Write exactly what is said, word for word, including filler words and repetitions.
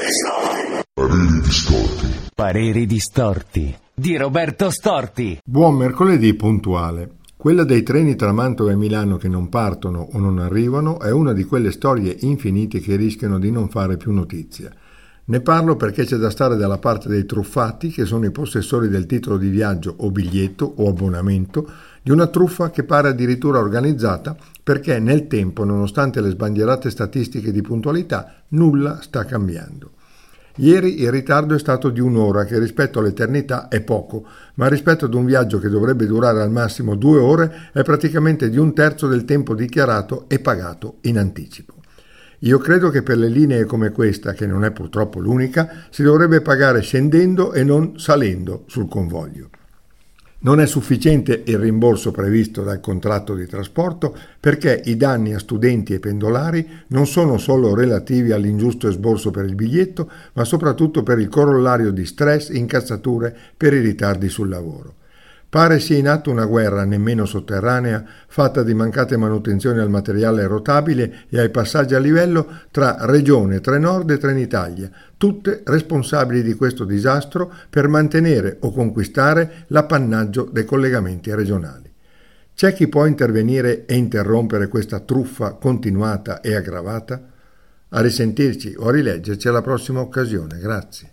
Pareri distorti. Pareri distorti di Roberto Storti. Buon mercoledì puntuale. Quella dei treni tra Mantova e Milano che non partono o non arrivano è una di quelle storie infinite che rischiano di non fare più notizia. Ne parlo perché c'è da stare dalla parte dei truffati, che sono i possessori del titolo di viaggio o biglietto o abbonamento di una truffa che pare addirittura organizzata, perché nel tempo, nonostante le sbandierate statistiche di puntualità, nulla sta cambiando. Ieri il ritardo è stato di un'ora, che rispetto all'eternità è poco, ma rispetto ad un viaggio che dovrebbe durare al massimo due ore è praticamente di un terzo del tempo dichiarato e pagato in anticipo. Io credo che per le linee come questa, che non è purtroppo l'unica, si dovrebbe pagare scendendo e non salendo sul convoglio. Non è sufficiente il rimborso previsto dal contratto di trasporto perché i danni a studenti e pendolari non sono solo relativi all'ingiusto esborso per il biglietto, ma soprattutto per il corollario di stress e incazzature per i ritardi sul lavoro. Pare sia in atto una guerra nemmeno sotterranea, fatta di mancate manutenzioni al materiale rotabile e ai passaggi a livello tra Regione, Trenord e Trenitalia, tutte responsabili di questo disastro per mantenere o conquistare l'appannaggio dei collegamenti regionali. C'è chi può intervenire e interrompere questa truffa continuata e aggravata? A risentirci o a rileggerci alla prossima occasione. Grazie.